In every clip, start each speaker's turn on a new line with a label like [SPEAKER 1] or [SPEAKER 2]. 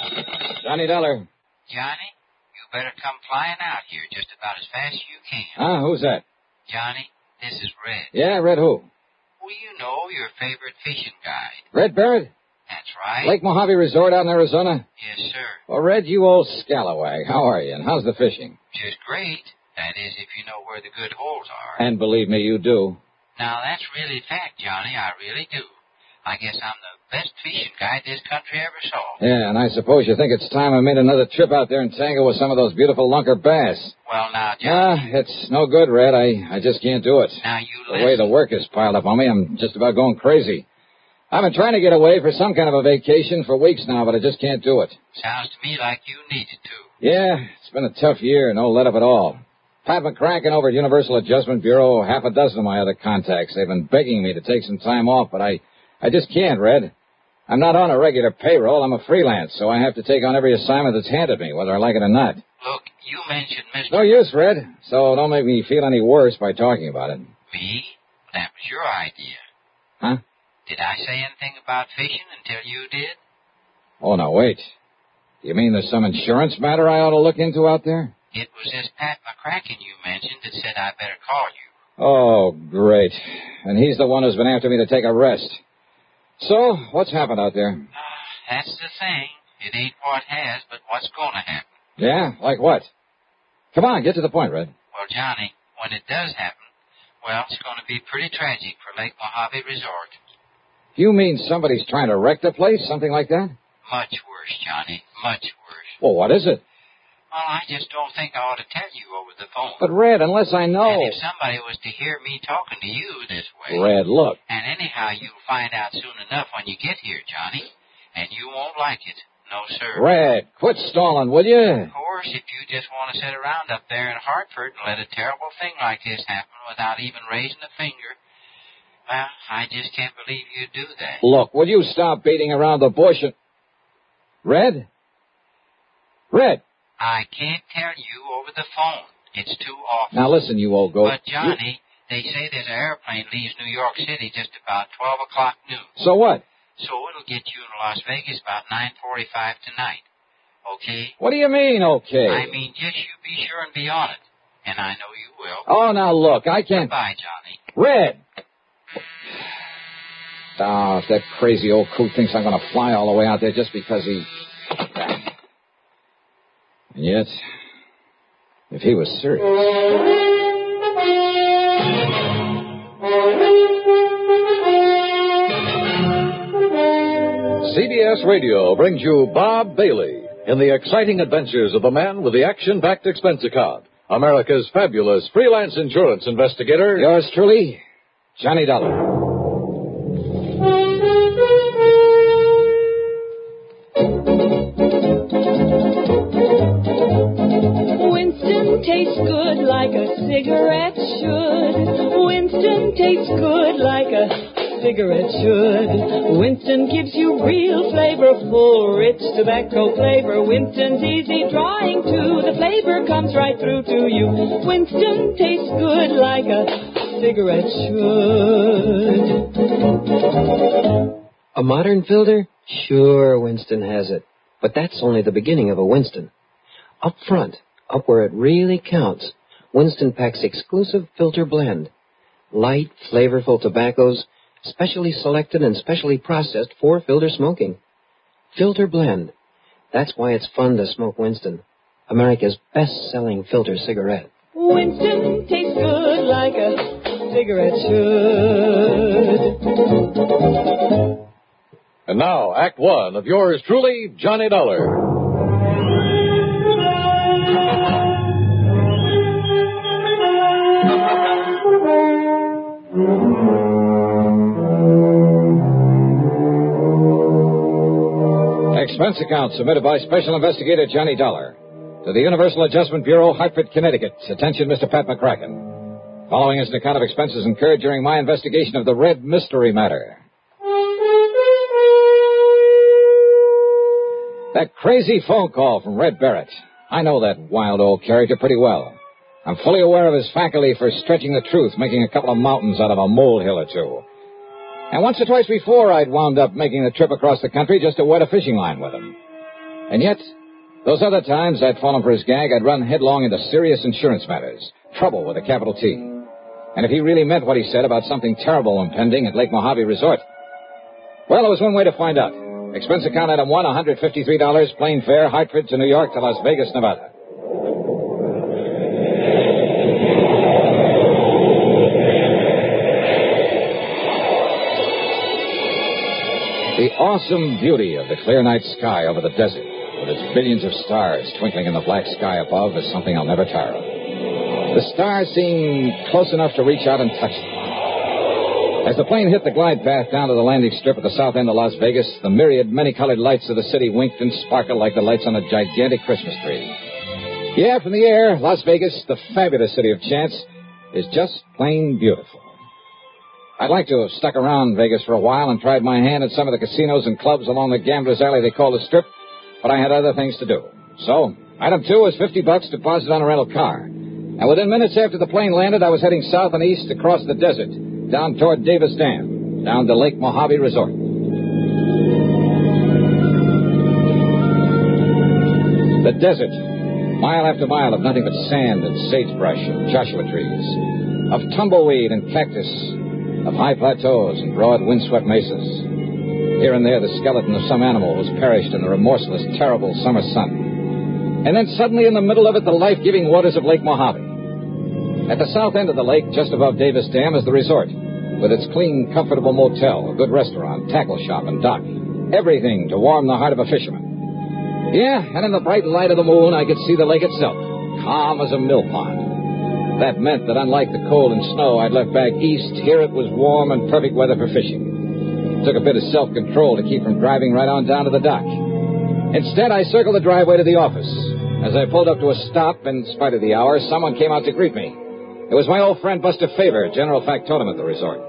[SPEAKER 1] Johnny Dollar.
[SPEAKER 2] Johnny, you better come flying out here just about as fast as you can.
[SPEAKER 1] Who's that?
[SPEAKER 2] Johnny, this is Red.
[SPEAKER 1] Yeah, Red who?
[SPEAKER 2] Well, you know, your favorite fishing guide.
[SPEAKER 1] Red Barrett?
[SPEAKER 2] That's right.
[SPEAKER 1] Lake Mojave Resort out in Arizona?
[SPEAKER 2] Yes, sir.
[SPEAKER 1] Well, Red, you old scalawag. How are you, and how's the fishing?
[SPEAKER 2] Just great. That is, if you know where the good holes are.
[SPEAKER 1] And believe me, you do.
[SPEAKER 2] Now, that's really fact, Johnny. I really do. I guess I'm the best fishing guide this country ever saw.
[SPEAKER 1] Yeah, and I suppose you think it's time I made another trip out there and tangle with some of those beautiful lunker bass.
[SPEAKER 2] Well, now, Johnny...
[SPEAKER 1] it's no good, Red. I just can't do it.
[SPEAKER 2] Now, you
[SPEAKER 1] listen. The way the work is piled up on me, I'm just about going crazy. I've been trying to get away for some kind of a vacation for weeks now, but I just can't do it.
[SPEAKER 2] Sounds to me like you needed to.
[SPEAKER 1] Yeah, it's been a tough year, no let up at all. Pat McCracken over at Universal Adjustment Bureau, half a dozen of my other contacts. They've been begging me to take some time off, but I just can't, Red. I'm not on a regular payroll. I'm a freelance, so I have to take on every assignment that's handed me, whether I like it or not.
[SPEAKER 2] Look, you mentioned Mr.
[SPEAKER 1] No use, Red, so don't make me feel any worse by talking about it.
[SPEAKER 2] Me? That was your idea.
[SPEAKER 1] Huh?
[SPEAKER 2] Did I say anything about fishing until you did?
[SPEAKER 1] Oh, no, wait. You mean there's some insurance matter I ought to look into out there?
[SPEAKER 2] It was this Pat McCracken you mentioned that said I better call you.
[SPEAKER 1] Oh, great. And he's the one who's been after me to take a rest. So, what's happened out there?
[SPEAKER 2] That's the thing. It ain't what has, but what's going to happen.
[SPEAKER 1] Yeah? Like what? Come on, get to the point, Red.
[SPEAKER 2] Well, Johnny, when it does happen, well, it's going to be pretty tragic for Lake Mojave Resort.
[SPEAKER 1] You mean somebody's trying to wreck the place? Something like that?
[SPEAKER 2] Much worse, Johnny. Much worse.
[SPEAKER 1] Well, what is it?
[SPEAKER 2] Well, I just don't think I ought to tell you over the phone.
[SPEAKER 1] But, Red, unless I know...
[SPEAKER 2] And if somebody was to hear me talking to you this way...
[SPEAKER 1] Red, look.
[SPEAKER 2] And anyhow, you'll find out soon enough when you get here, Johnny. And you won't like it. No, sir.
[SPEAKER 1] Red, quit stalling, will you?
[SPEAKER 2] Of course, if you just want to sit around up there in Hartford and let a terrible thing like this happen without even raising a finger... Well, I just can't believe you'd do that.
[SPEAKER 1] Look, will you stop beating around the bush and... Red? Red!
[SPEAKER 2] I can't tell you over the phone. It's too awful.
[SPEAKER 1] Now listen, you old goat.
[SPEAKER 2] But, Johnny, they say there's an airplane leaves New York City just about 12 o'clock noon.
[SPEAKER 1] So what?
[SPEAKER 2] So it'll get you in Las Vegas about 9:45 tonight. Okay?
[SPEAKER 1] What do you mean, okay?
[SPEAKER 2] I mean, just you be sure and be on it. And I know you will.
[SPEAKER 1] Oh, now look, I can't...
[SPEAKER 2] Goodbye, Johnny.
[SPEAKER 1] Red! Oh, if that crazy old coot thinks I'm going to fly all the way out there just because he... And yet, if he was serious...
[SPEAKER 3] CBS Radio brings you Bob Bailey in the exciting adventures of the man with the action-packed expense account, America's fabulous freelance insurance investigator.
[SPEAKER 1] Yours truly, Johnny Dollar.
[SPEAKER 4] Winston tastes good like a cigarette should. Winston tastes good like a cigarette should. Winston gives you real flavorful, rich tobacco flavor. Winston's easy drawing too. The flavor comes right through to you. Winston tastes good like a cigarette should.
[SPEAKER 5] A modern filter? Sure, Winston has it. But that's only the beginning of a Winston. Up front, up where it really counts, Winston packs exclusive filter blend. Light, flavorful tobaccos, specially selected and specially processed for filter smoking. Filter blend. That's why it's fun to smoke Winston, America's best-selling filter cigarette.
[SPEAKER 4] Winston tastes good like a cigarette should.
[SPEAKER 3] And now, Act One of yours truly, Johnny Dollar.
[SPEAKER 1] Expense account submitted by Special Investigator Johnny Dollar to the Universal Adjustment Bureau, Hartford, Connecticut. Attention, Mr. Pat McCracken. Following is an account of expenses incurred during my investigation of the Red Mystery Matter. That crazy phone call from Red Barrett. I know that wild old character pretty well. I'm fully aware of his faculty for stretching the truth, making a couple of mountains out of a molehill or two. And once or twice before, I'd wound up making the trip across the country just to wet a fishing line with him. And yet, those other times I'd fallen for his gag, I'd run headlong into serious insurance matters. Trouble with a capital T. And if he really meant what he said about something terrible impending at Lake Mojave Resort. Well, there was one way to find out. Expense account item 1, $153, plane fare, Hartford to New York to Las Vegas, Nevada. The awesome beauty of the clear night sky over the desert, with its billions of stars twinkling in the black sky above, is something I'll never tire of. The stars seem close enough to reach out and touch them. As the plane hit the glide path down to the landing strip at the south end of Las Vegas, the myriad many-colored lights of the city winked and sparkled like the lights on a gigantic Christmas tree. Yeah, from the air, Las Vegas, the fabulous city of chance, is just plain beautiful. I'd like to have stuck around Vegas for a while and tried my hand at some of the casinos and clubs along the gambler's alley they call the Strip, but I had other things to do. So, item 2 was $50 deposited on a rental car. And within minutes after the plane landed, I was heading south and east across the desert, down toward Davis Dam, down to Lake Mojave Resort. The desert, mile after mile of nothing but sand and sagebrush and Joshua trees, of tumbleweed and cactus, of high plateaus and broad windswept mesas. Here and there, the skeleton of some animal was perished in the remorseless, terrible summer sun. And then suddenly, in the middle of it, the life-giving waters of Lake Mojave. At the south end of the lake, just above Davis Dam, is the resort, with its clean, comfortable motel, a good restaurant, tackle shop, and dock. Everything to warm the heart of a fisherman. Yeah, and in the bright light of the moon, I could see the lake itself, calm as a mill pond. That meant that unlike the cold and snow I'd left back east, here it was warm and perfect weather for fishing. It took a bit of self-control to keep from driving right on down to the dock. Instead, I circled the driveway to the office. As I pulled up to a stop, in spite of the hour, someone came out to greet me. It was my old friend Buster Faber, general factotum at the resort.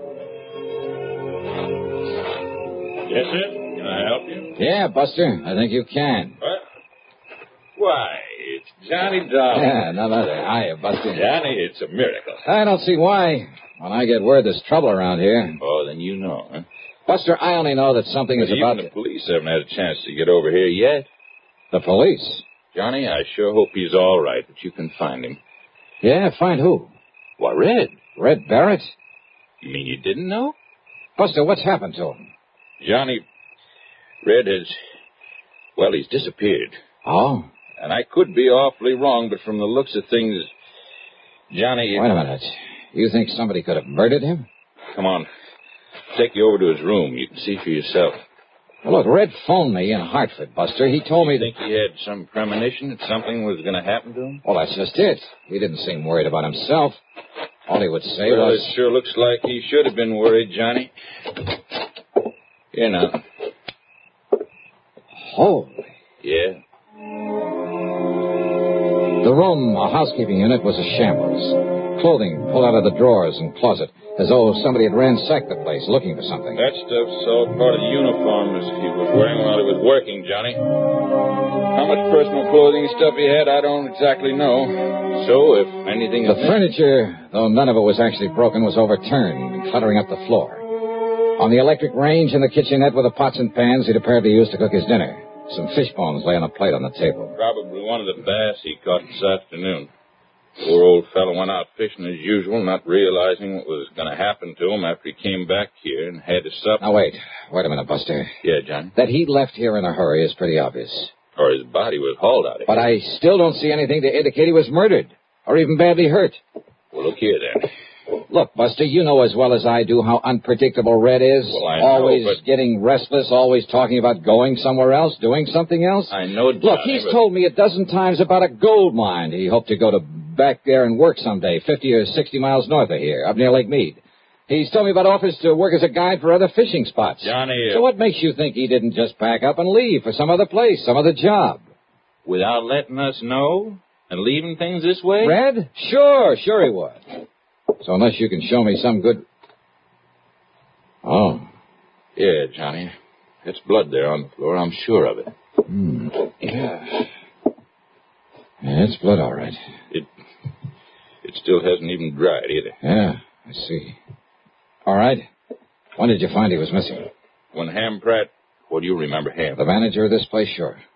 [SPEAKER 6] Yes, sir? Can I help you?
[SPEAKER 1] Yeah, Buster, I think you can.
[SPEAKER 6] What? Why, it's Johnny Dollar.
[SPEAKER 1] Yeah, none other. Hiya, Buster.
[SPEAKER 6] Johnny, it's a miracle.
[SPEAKER 1] I don't see why. When I get word there's trouble around here.
[SPEAKER 6] Oh, then you know, huh?
[SPEAKER 1] Buster, I only know that something is about
[SPEAKER 6] Even the police haven't had a chance to get over here yet.
[SPEAKER 1] The police?
[SPEAKER 6] Johnny, I sure hope he's all right, but you can find him.
[SPEAKER 1] Yeah, find who?
[SPEAKER 6] Why, Red.
[SPEAKER 1] Red Barrett?
[SPEAKER 6] You mean you didn't know?
[SPEAKER 1] Buster, what's happened to him?
[SPEAKER 6] Johnny, Red has... Well, he's disappeared.
[SPEAKER 1] Oh?
[SPEAKER 6] And I could be awfully wrong, but from the looks of things, Johnny...
[SPEAKER 1] Wait a minute. You think somebody could have murdered him?
[SPEAKER 6] Come on. Take you over to his room. You can see for yourself.
[SPEAKER 1] Well, look, Red phoned me in Hartford, Buster. He told me
[SPEAKER 6] You think he had some premonition that something was going to happen to him?
[SPEAKER 1] Well, that's just it. He didn't seem worried about himself. All he would say
[SPEAKER 6] Well,
[SPEAKER 1] was...
[SPEAKER 6] it sure looks like he should have been worried, Johnny. Here now.
[SPEAKER 1] Holy.
[SPEAKER 6] Yeah.
[SPEAKER 1] The room, a housekeeping unit, was a shambles. Clothing pulled out of the drawers and closet, as though somebody had ransacked the place looking for something.
[SPEAKER 6] That stuff's all part of the uniform as he was wearing while he was working, Johnny. How much personal clothing stuff he had, I don't exactly know. So, if anything...
[SPEAKER 1] The furniture, though none of it was actually broken, was overturned, cluttering up the floor. On the electric range in the kitchenette were the pots and pans he'd apparently used to cook his dinner. Some fish bones lay on a plate on the table.
[SPEAKER 6] Probably one of the bass he caught this afternoon. Poor old fellow went out fishing as usual, not realizing what was going to happen to him after he came back here and had his supper.
[SPEAKER 1] Now, wait a minute, Buster.
[SPEAKER 6] Yeah, Johnny?
[SPEAKER 1] That he left here in a hurry is pretty obvious.
[SPEAKER 6] Or his body was hauled out of here.
[SPEAKER 1] But I still don't see anything to indicate he was murdered, or even badly hurt.
[SPEAKER 6] Well, look here, then.
[SPEAKER 1] Look, Buster, you know as well as I do how unpredictable Red is.
[SPEAKER 6] Well, I know,
[SPEAKER 1] always
[SPEAKER 6] but...
[SPEAKER 1] getting restless, always talking about going somewhere else, doing something else.
[SPEAKER 6] I know, Johnny,
[SPEAKER 1] Look, he's told me a dozen times about a gold mine he hoped to go to back there and work someday, 50 or 60 miles north of here, up near Lake Mead. He's told me about offers to work as a guide for other fishing spots.
[SPEAKER 6] Johnny...
[SPEAKER 1] So what makes you think he didn't just pack up and leave for some other place, some other job?
[SPEAKER 6] Without letting us know? And leaving things this way?
[SPEAKER 1] Red? Sure he would. So unless you can show me some good... Oh.
[SPEAKER 6] Yeah, Johnny. It's blood there on the floor. I'm sure of it.
[SPEAKER 1] Yeah. It's blood, all right.
[SPEAKER 6] It still hasn't even dried either.
[SPEAKER 1] Yeah, I see. All right. When did you find he was missing?
[SPEAKER 6] When Ham Pratt... What do you remember Ham?
[SPEAKER 1] The manager of this place, sure.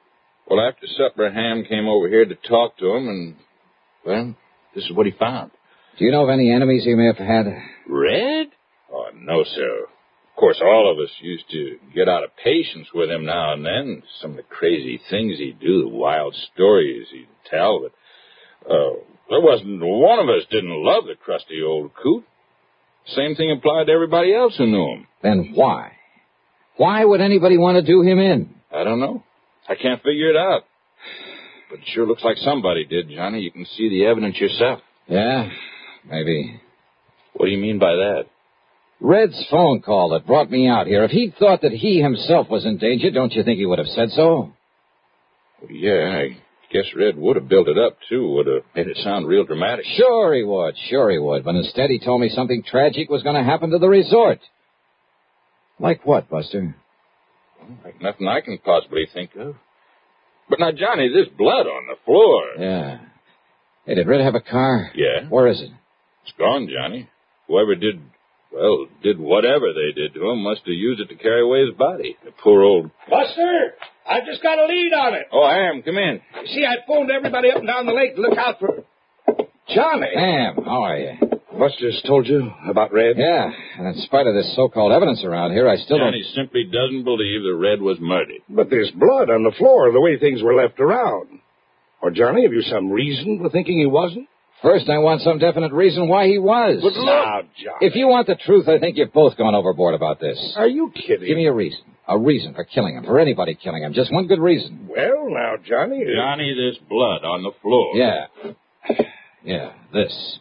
[SPEAKER 6] Well, after supper, Ham came over here to talk to him, and, well, this is what he found.
[SPEAKER 1] Do you know of any enemies he may have had?
[SPEAKER 6] Red? Oh, no, sir. Of course, all of us used to get out of patience with him now and then. Some of the crazy things he'd do, the wild stories he'd tell, but there wasn't one of us didn't love the crusty old coot. Same thing applied to everybody else who knew him.
[SPEAKER 1] Then why? Why would anybody want to do him in?
[SPEAKER 6] I don't know. I can't figure it out. But it sure looks like somebody did, Johnny. You can see the evidence yourself.
[SPEAKER 1] Yeah, maybe.
[SPEAKER 6] What do you mean by that?
[SPEAKER 1] Red's phone call that brought me out here. If he'd thought that he himself was in danger, don't you think he would have said so?
[SPEAKER 6] Well, yeah, I guess Red would have built it up, too. Would have made it sound real dramatic.
[SPEAKER 1] Sure he would. But instead he told me something tragic was going to happen to the resort. Like what, Buster?
[SPEAKER 6] Like nothing I can possibly think of. But now, Johnny, this blood on the floor.
[SPEAKER 1] Yeah. Hey, did Red have a car?
[SPEAKER 6] Yeah.
[SPEAKER 1] Where is it?
[SPEAKER 6] It's gone, Johnny. Whoever did whatever they did to him must have used it to carry away his body. The poor old...
[SPEAKER 7] Buster, I've just got a lead on it.
[SPEAKER 6] Oh, I am. Come in.
[SPEAKER 7] You see, I phoned everybody up and down the lake to look out for... Johnny.
[SPEAKER 1] Sam, how are you?
[SPEAKER 7] Buster's told you about Red?
[SPEAKER 1] Yeah, and in spite of this so-called evidence around here, I still
[SPEAKER 6] Johnny simply doesn't believe that Red was murdered.
[SPEAKER 7] But there's blood on the floor, the way things were left around. Or, Johnny, have you some reason for thinking he wasn't?
[SPEAKER 1] First, I want some definite reason why he was.
[SPEAKER 7] But now, Johnny.
[SPEAKER 1] If you want the truth, I think you've both gone overboard about this.
[SPEAKER 7] Are you kidding?
[SPEAKER 1] Give me a reason. A reason for killing him, for anybody killing him. Just one good reason.
[SPEAKER 7] Well, now, Johnny...
[SPEAKER 6] Johnny, there's blood on the floor.
[SPEAKER 1] Yeah. Yeah, this.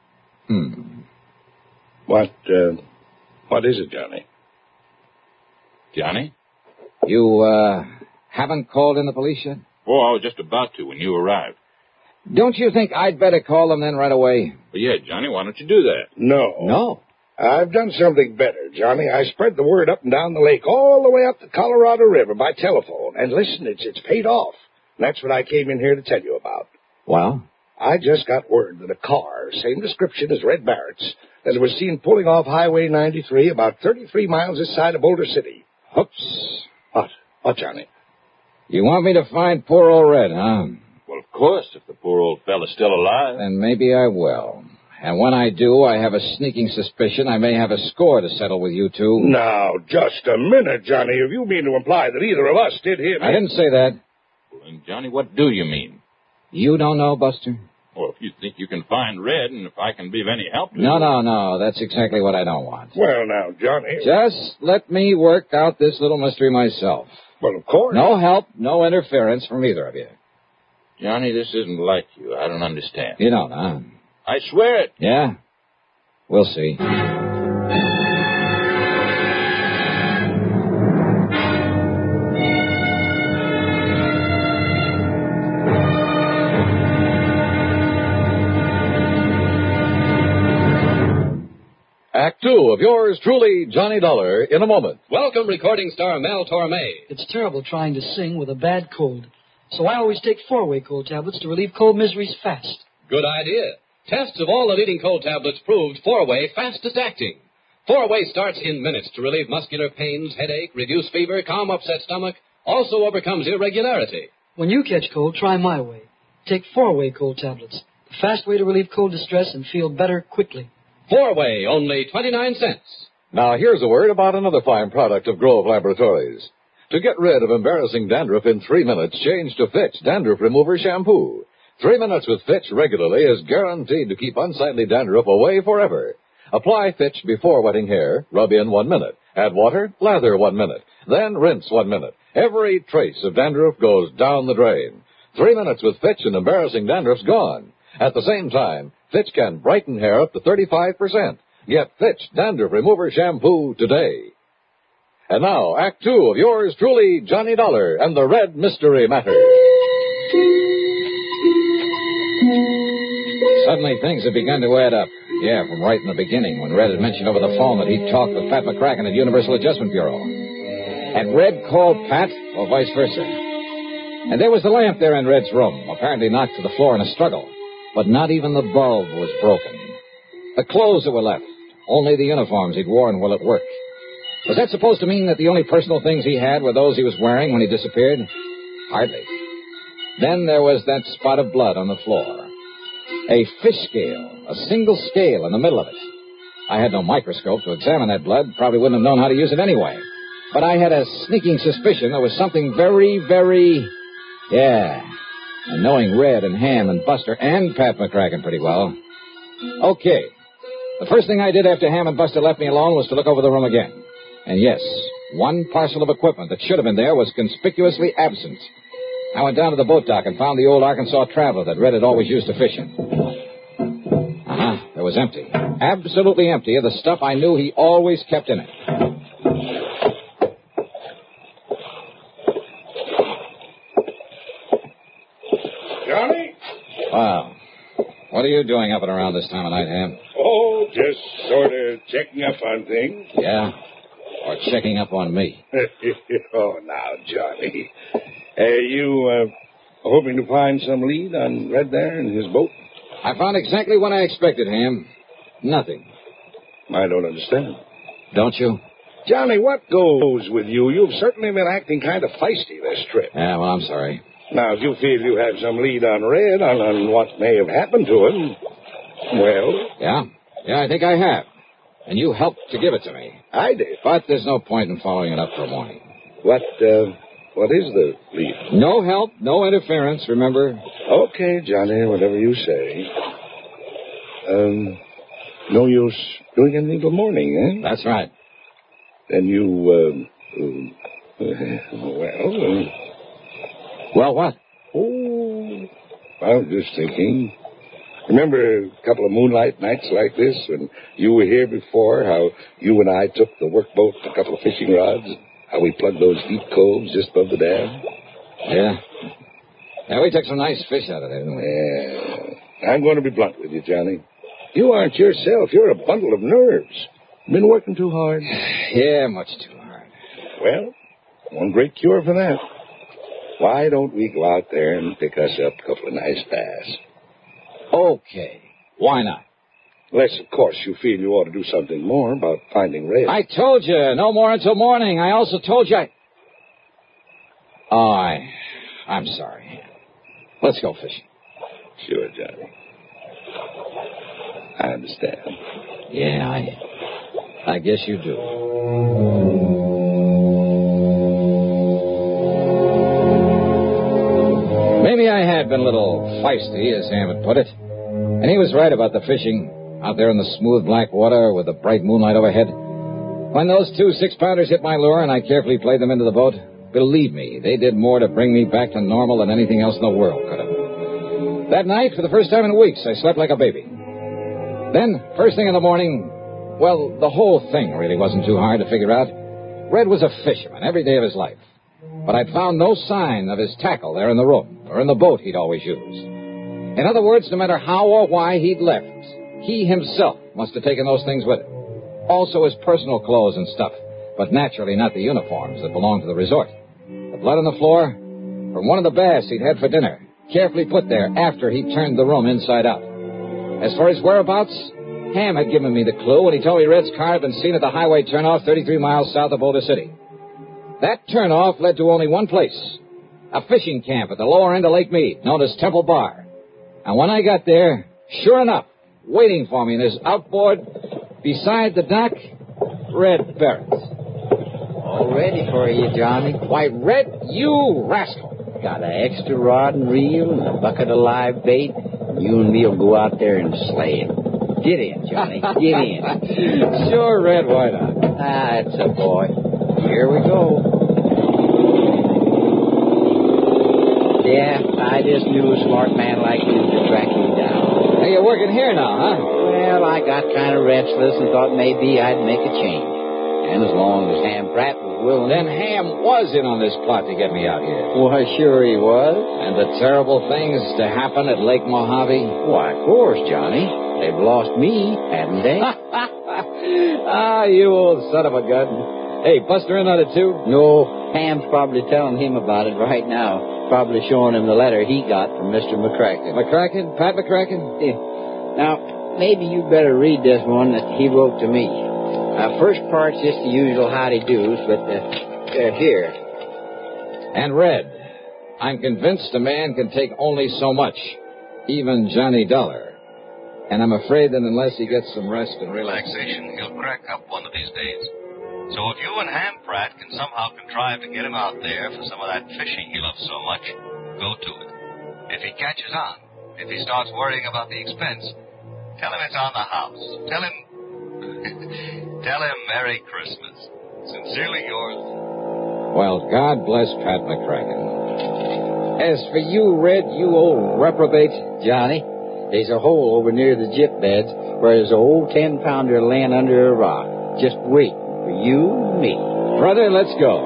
[SPEAKER 7] What is it, Johnny?
[SPEAKER 6] Johnny?
[SPEAKER 1] You, haven't called in the police yet?
[SPEAKER 6] Oh, I was just about to when you arrived.
[SPEAKER 1] Don't you think I'd better call them then right away?
[SPEAKER 6] Well, yeah, Johnny, why don't you do that?
[SPEAKER 7] No. I've done something better, Johnny. I spread the word up and down the lake, all the way up the Colorado River by telephone. And listen, it's paid off. And that's what I came in here to tell you about.
[SPEAKER 1] Well?
[SPEAKER 7] I just got word that a car, same description as Red Barrett's, that was seen pulling off Highway 93 about 33 miles this side of Boulder City.
[SPEAKER 1] Oops.
[SPEAKER 7] What, Johnny?
[SPEAKER 1] You want me to find poor old Red, huh?
[SPEAKER 6] Well, of course, if the poor old fella's still alive.
[SPEAKER 1] Then maybe I will. And when I do, I have a sneaking suspicion I may have a score to settle with you two.
[SPEAKER 7] Now, just a minute, Johnny. If you mean to imply that either of us did him...
[SPEAKER 1] I didn't say that.
[SPEAKER 6] Well, then, Johnny, what do you mean?
[SPEAKER 1] You don't know, Buster?
[SPEAKER 6] Well, if you think you can find Red and if I can be of any help to you...
[SPEAKER 1] No. That's exactly what I don't want.
[SPEAKER 7] Well, now, Johnny...
[SPEAKER 1] Just let me work out this little mystery myself.
[SPEAKER 7] Well, of course.
[SPEAKER 1] No help, no interference from either of you.
[SPEAKER 6] Johnny, this isn't like you. I don't understand.
[SPEAKER 1] You don't, huh?
[SPEAKER 6] I swear it.
[SPEAKER 1] Yeah? We'll see.
[SPEAKER 3] Act two of yours truly, Johnny Dollar, in a moment.
[SPEAKER 8] Welcome, recording star Mel Torme.
[SPEAKER 9] It's terrible trying to sing with a bad cold. So I always take 4-way cold tablets to relieve cold miseries fast.
[SPEAKER 8] Good idea. Tests of all the leading cold tablets proved 4-way fastest acting. 4-way starts in minutes to relieve muscular pains, headache, reduce fever, calm upset stomach, also overcomes irregularity.
[SPEAKER 9] When you catch cold, try my way. Take 4-way cold tablets. The fast way to relieve cold distress and feel better quickly.
[SPEAKER 8] 4-way, only 29 cents.
[SPEAKER 3] Now, here's a word about another fine product of Grove Laboratories. To get rid of embarrassing dandruff in 3 minutes, change to Fitch Dandruff Remover Shampoo. 3 minutes with Fitch regularly is guaranteed to keep unsightly dandruff away forever. Apply Fitch before wetting hair, rub in 1 minute. Add water, lather 1 minute. Then rinse 1 minute. Every trace of dandruff goes down the drain. 3 minutes with Fitch and embarrassing dandruff's gone. At the same time, Fitch can brighten hair up to 35%. Get Fitch Dandruff Remover Shampoo today. And now, Act Two of yours truly, Johnny Dollar and the Red Mystery Matter.
[SPEAKER 1] Suddenly, things have begun to add up. Yeah, from right in the beginning, when Red had mentioned over the phone that he'd talked with Pat McCracken at Universal Adjustment Bureau. Had Red called Pat, or vice versa? And there was the lamp there in Red's room, apparently knocked to the floor in a struggle. But not even the bulb was broken. The clothes that were left, only the uniforms he'd worn while at work. Was that supposed to mean that the only personal things he had were those he was wearing when he disappeared? Hardly. Then there was that spot of blood on the floor. A fish scale, a single scale in the middle of it. I had no microscope to examine that blood, probably wouldn't have known how to use it anyway. But I had a sneaking suspicion there was something very, very... Yeah. And knowing Red and Ham and Buster and Pat McCracken pretty well. Okay. The first thing I did after Ham and Buster left me alone was to look over the room again. And yes, one parcel of equipment that should have been there was conspicuously absent. I went down to the boat dock and found the old Arkansas Traveler that Red had always used to fish in. It was empty. Absolutely empty of the stuff I knew he always kept in it.
[SPEAKER 7] Johnny?
[SPEAKER 1] Wow. What are you doing up and around this time of night, Ham?
[SPEAKER 7] Oh, just sort of checking up on things.
[SPEAKER 1] Yeah? Or checking up on me?
[SPEAKER 7] Oh, now, Johnny. You hoping to find some lead on Red there and his boat?
[SPEAKER 1] I found exactly what I expected, Ham. Nothing.
[SPEAKER 7] I don't understand.
[SPEAKER 1] Don't you?
[SPEAKER 7] Johnny, what goes with you? You've certainly been acting kind of feisty this trip.
[SPEAKER 1] Yeah, well, I'm sorry.
[SPEAKER 7] Now, if you feel you have some lead on Red, on what may have happened to him, well...
[SPEAKER 1] Yeah, I think I have. And you helped to give it to me.
[SPEAKER 7] I did.
[SPEAKER 1] But there's no point in following it up till morning.
[SPEAKER 7] What is the lead?
[SPEAKER 1] No help, no interference, remember?
[SPEAKER 7] Okay, Johnny, whatever you say. No use doing anything till morning, eh?
[SPEAKER 1] That's right.
[SPEAKER 7] Then you,
[SPEAKER 1] Well, what?
[SPEAKER 7] Oh, I was just thinking. Remember a couple of moonlight nights like this when you were here before, how you and I took the workboat and a couple of fishing rods? How we plugged those deep coves just above the dam?
[SPEAKER 1] Yeah. Yeah, we took some nice fish out of there, didn't we?
[SPEAKER 7] Yeah. I'm going to be blunt with you, Johnny. You aren't yourself. You're a bundle of nerves. Been working too hard?
[SPEAKER 1] Yeah, much too hard.
[SPEAKER 7] Well, one great cure for that. Why don't we go out there and pick us up a couple of nice bass?
[SPEAKER 1] Okay. Why not?
[SPEAKER 7] Unless, of course, you feel you ought to do something more about finding Red.
[SPEAKER 1] I told you, no more until morning. I also told you I'm sorry. Let's go fishing.
[SPEAKER 7] Sure, Johnny. I understand.
[SPEAKER 1] Yeah, I guess you do. Maybe I had been a little feisty, as Ham had put it. And he was right about the fishing. Out there in the smooth black water with the bright moonlight overhead. When those 2 6-pounders hit my lure and I carefully played them into the boat, believe me, they did more to bring me back to normal than anything else in the world could have. That night, for the first time in weeks, I slept like a baby. Then, first thing in the morning, well, the whole thing really wasn't too hard to figure out. Red was a fisherman every day of his life. But I'd found no sign of his tackle there in the room or in the boat he'd always used. In other words, no matter how or why he'd left, he himself must have taken those things with him. Also his personal clothes and stuff, but naturally not the uniforms that belonged to the resort. The blood on the floor from one of the bass he'd had for dinner, carefully put there after he turned the room inside out. As for his whereabouts, Ham had given me the clue when he told me Red's car had been seen at the highway turnoff 33 miles south of Boulder City. That turnoff led to only one place, a fishing camp at the lower end of Lake Mead, known as Temple Bar. And when I got there, sure enough, waiting for me in his outboard beside the dock, Red Barrett.
[SPEAKER 10] All ready for you, Johnny.
[SPEAKER 1] Why, Red, you rascal.
[SPEAKER 10] Got an extra rod and reel and a bucket of live bait. You and me'll go out there and slay him. Get in, Johnny. Get in.
[SPEAKER 1] Sure, Red, why not?
[SPEAKER 10] That's a boy. Here we go. Yeah, I just knew a smart man like you to track you down.
[SPEAKER 1] Hey, you're working here now, huh?
[SPEAKER 10] Well, I got kind of restless and thought maybe I'd make a change. And as long as Ham Pratt was willing...
[SPEAKER 1] Then Ham was in on this plot to get me out here.
[SPEAKER 10] Why, sure he was.
[SPEAKER 1] And the terrible things to happen at Lake Mojave?
[SPEAKER 10] Why, of course, Johnny. They've lost me, haven't they?
[SPEAKER 1] You old son of a gun. Hey, Buster in on it, too?
[SPEAKER 10] No, Ham's probably telling him about it right now. Probably showing him the letter he got from Mr. McCracken.
[SPEAKER 1] McCracken? Pat McCracken?
[SPEAKER 10] Yeah. Now, maybe you better read this one that he wrote to me. First part's just the usual howdy-do's, but here.
[SPEAKER 1] And Red. I'm convinced a man can take only so much, even Johnny Dollar. And I'm afraid that unless he gets some rest and
[SPEAKER 11] relaxation, he'll crack up one of these days. So if you and Ham Pratt can somehow contrive to get him out there for some of that fishing he loves so much, go to it. If he catches on, if he starts worrying about the expense, tell him it's on the house. Tell him Merry Christmas. Sincerely yours.
[SPEAKER 1] Well, God bless Pat McCracken. As for you, Red, you old reprobate.
[SPEAKER 10] Johnny, there's a hole over near the gyp beds where there's an old 10-pounder laying under a rock, just waiting for you and me.
[SPEAKER 1] Brother, let's go.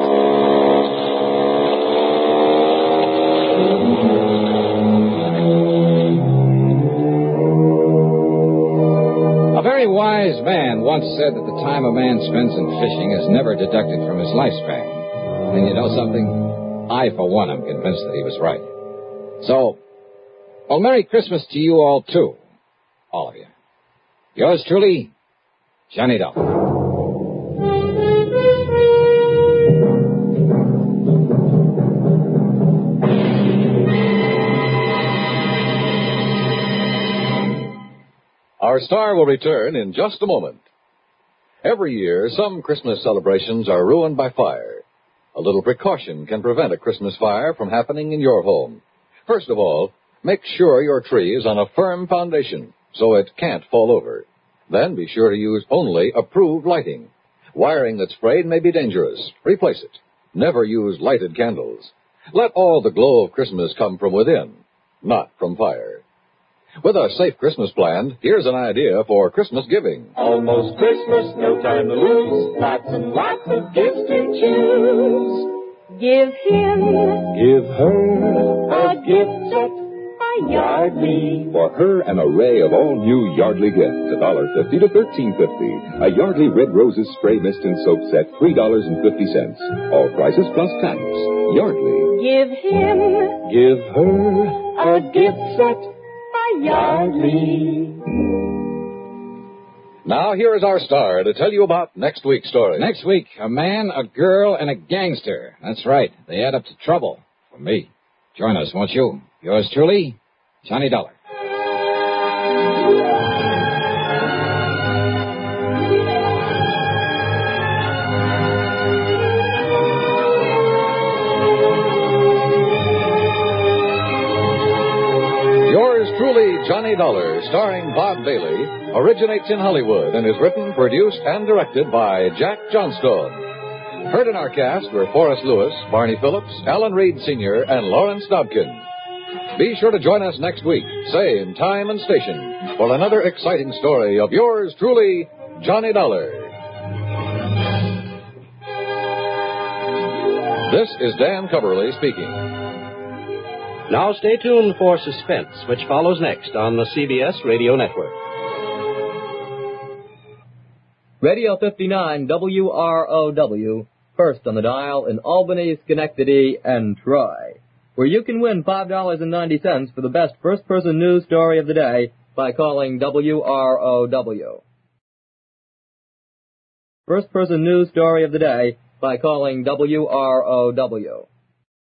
[SPEAKER 1] A very wise man once said that the time a man spends in fishing is never deducted from his lifespan. And you know something? I, for one, am convinced that he was right. So, well, Merry Christmas to you all, too. All of you. Yours truly, Johnny Dollar.
[SPEAKER 3] Our star will return in just a moment. Every year, some Christmas celebrations are ruined by fire. A little precaution can prevent a Christmas fire from happening in your home. First of all, make sure your tree is on a firm foundation so it can't fall over. Then be sure to use only approved lighting. Wiring that's frayed may be dangerous. Replace it. Never use lighted candles. Let all the glow of Christmas come from within, not from fire. With a safe Christmas plan, here's an idea for Christmas giving.
[SPEAKER 12] Almost Christmas, no time to lose. Lots and lots of gifts to choose. Give him,
[SPEAKER 13] give her
[SPEAKER 12] a gift set by Yardley.
[SPEAKER 13] For her, an array of all new Yardley gifts, $1.50 to $13.50. A Yardley Red Roses Spray Mist and Soap Set, $3.50. All prices plus tax. Yardley.
[SPEAKER 12] Give him,
[SPEAKER 13] give her
[SPEAKER 12] a gift set by Yardley.
[SPEAKER 3] Now, here is our star to tell you about next week's story.
[SPEAKER 1] Next week, a man, a girl, and a gangster. That's right. They add up to trouble for me. Join us, won't you? Yours truly, Johnny Dollar.
[SPEAKER 3] Yours truly, Johnny Dollar, starring Bob Bailey, originates in Hollywood and is written, produced, and directed by Jack Johnstone. Heard in our cast were Forrest Lewis, Barney Phillips, Alan Reed Sr., and Lawrence Dobkin. Be sure to join us next week, same time and station, for another exciting story of yours truly, Johnny Dollar. This is Dan Coverly speaking.
[SPEAKER 14] Now stay tuned for Suspense, which follows next on the CBS Radio Network.
[SPEAKER 15] Radio 59 WROW, first on the dial in Albany, Schenectady, and Troy, where you can win $5.90 for the best first-person news story of the day by calling WROW. First-person news story of the day by calling WROW.